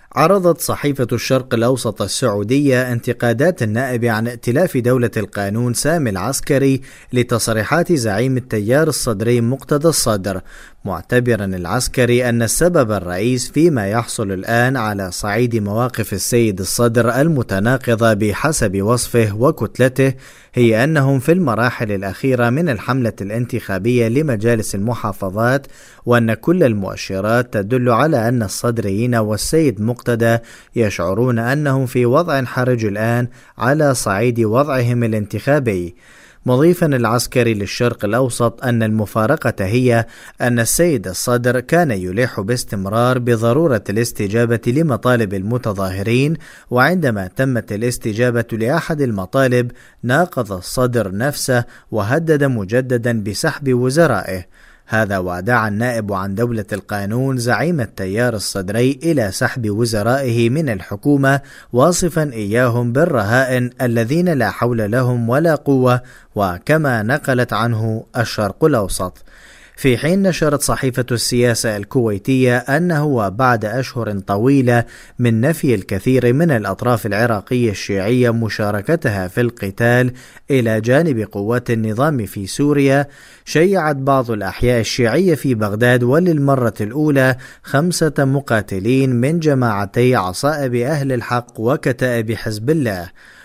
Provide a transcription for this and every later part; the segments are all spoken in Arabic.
عرضت صحيفة الشرق الأوسط السعودية انتقادات النائب عن ائتلاف دولة القانون سامي العسكري لتصريحات زعيم التيار الصدري مقتدى الصدر، معتبرا العسكري أن السبب الرئيس فيما يحصل الآن على صعيد مواقف السيد الصدر المتناقضة بحسب وصفه وكتلته هي أنهم في المراحل الأخيرة من الحملة الانتخابية لمجالس المحافظات، وأن كل المؤشرات تدل على أن الصدريين والسيد مقتدى يشعرون أنهم في وضع حرج الآن على صعيد وضعهم الانتخابي، مضيفا العسكري للشرق الأوسط أن المفارقة هي أن السيد الصدر كان يلح باستمرار بضرورة الاستجابة لمطالب المتظاهرين، وعندما تمت الاستجابة لأحد المطالب ناقض الصدر نفسه وهدد مجددا بسحب وزرائه. هذا ودعا النائب عن دولة القانون زعيم التيار الصدري إلى سحب وزرائه من الحكومة، واصفا إياهم بالرهائن الذين لا حول لهم ولا قوة، وكما نقلت عنه الشرق الأوسط. في حين نشرت صحيفة السياسة الكويتية أنه وبعد أشهر طويلة من نفي الكثير من الأطراف العراقية الشيعية مشاركتها في القتال إلى جانب قوات النظام في سوريا، شيعت بعض الأحياء الشيعية في بغداد وللمرة الأولى 5 مقاتلين من جماعتي عصائب أهل الحق وكتائب حزب الله.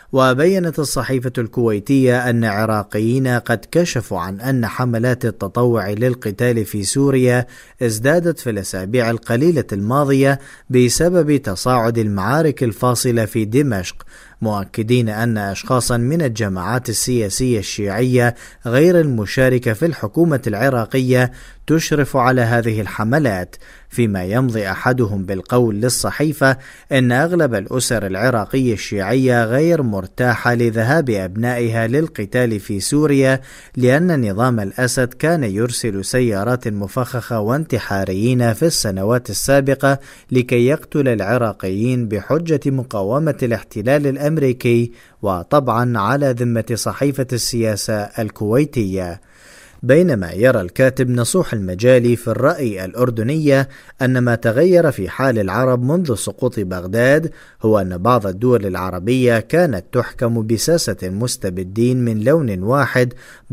وبينت الصحيفة الكويتية أن عراقيين قد كشفوا عن أن حملات التطوع للقتال في سوريا ازدادت في الأسابيع القليلة الماضية بسبب تصاعد المعارك الفاصلة في دمشق، مؤكدين أن أشخاصا من الجماعات السياسية الشيعية غير المشاركة في الحكومة العراقية تشرف على هذه الحملات، فيما يمضي أحدهم بالقول للصحيفة إن أغلب الأسر العراقية الشيعية غير مرتاحة لذهاب أبنائها للقتال في سوريا، لأن نظام الأسد كان يرسل سيارات مفخخة وانتحاريين في السنوات السابقة لكي يقتل العراقيين بحجة مقاومة الاحتلال الأمريكي، وطبعا على ذمة صحيفة السياسة الكويتية. بينما يرى الكاتب نصوح المجالي في الرأي الأردنية أن ما تغير في حال العرب منذ سقوط بغداد هو أن بعض الدول العربية كانت تحكم بساسة مستبدين من لون واحد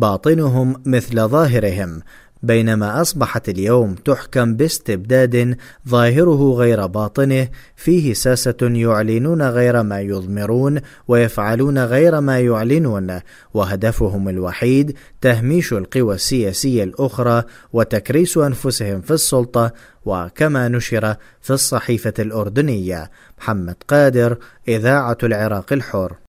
باطنهم مثل ظاهرهم، بينما أصبحت اليوم تحكم باستبداد ظاهره غير باطنه، فيه ساسة يعلنون غير ما يضمرون ويفعلون غير ما يعلنون، وهدفهم الوحيد تهميش القوى السياسية الأخرى وتكريس أنفسهم في السلطة، وكما نشر في الصحيفة الأردنية. محمد قادر، إذاعة العراق الحر.